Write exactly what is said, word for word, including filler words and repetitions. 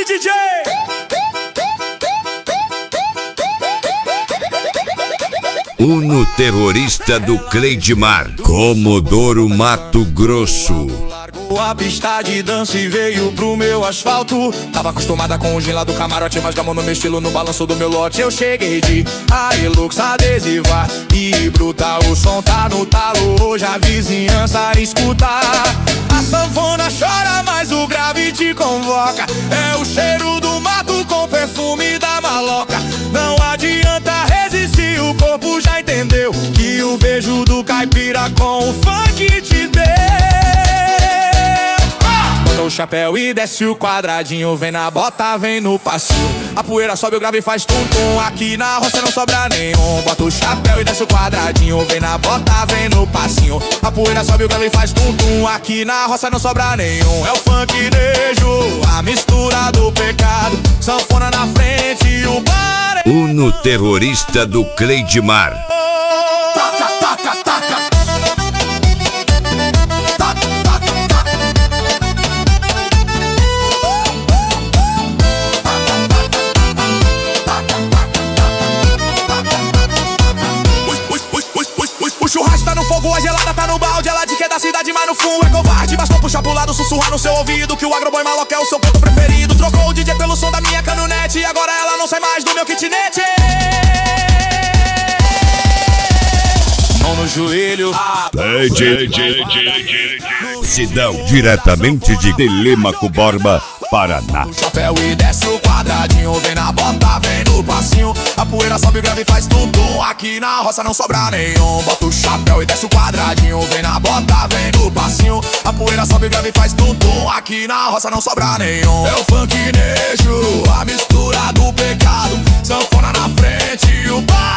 Pode, D J! Uno terrorista do Cleidmar, Comodoro Mato Grosso. A pista de dança e veio pro meu asfalto. Tava acostumada com o gin lá do camarote, mas gamou no meu estilo, no balanço do meu lote. Eu cheguei de Hilux adesiva e brutal, o som tá no talo, hoje a vizinhança escuta. A sanfona chora, mas o grave te convoca. É o cheiro do mato com perfume da maloca. Não adianta resistir, o corpo já entendeu que o beijo do caipira com o funk te deu. Bota o chapéu e desce o quadradinho, vem na bota, vem no passinho. A poeira sobe, o grave e faz tum-tum, aqui na roça não sobra nenhum. Bota o chapéu e desce o quadradinho, vem na bota, vem no passinho. A poeira sobe, o grave e faz tum-tum, aqui na roça não sobra nenhum. É o funknejo, a mistura do pecado, sanfona na frente e o bar. Uno terrorista do Cleidmar. Taca, taca, taca. O churrasco tá no fogo, a gelada tá no balde. Ela de que é da cidade, mas no fundo é covarde. Bastou puxar pro lado, sussurrar no seu ouvido que o agroboy maloca é o seu ponto preferido. Trocou o D J pelo som da minha canonete e agora ela não sai mais do meu kitnet. Mão no joelho, D J, D J, Sidão, diretamente de Telêmaco Borba, Paraná. o chapéu e desce o quadradinho, vem na bota, vem no passinho. A poeira sobe, o grave faz tum-tum, aqui na roça não sobra nenhum. Bota o chapéu e desce o quadradinho, vem na bota, vem no passinho. A poeira sobe, o grave faz tum-tum, aqui na roça não sobra nenhum. É o funknejo, a mistura do pecado, sanfona na frente e o bar.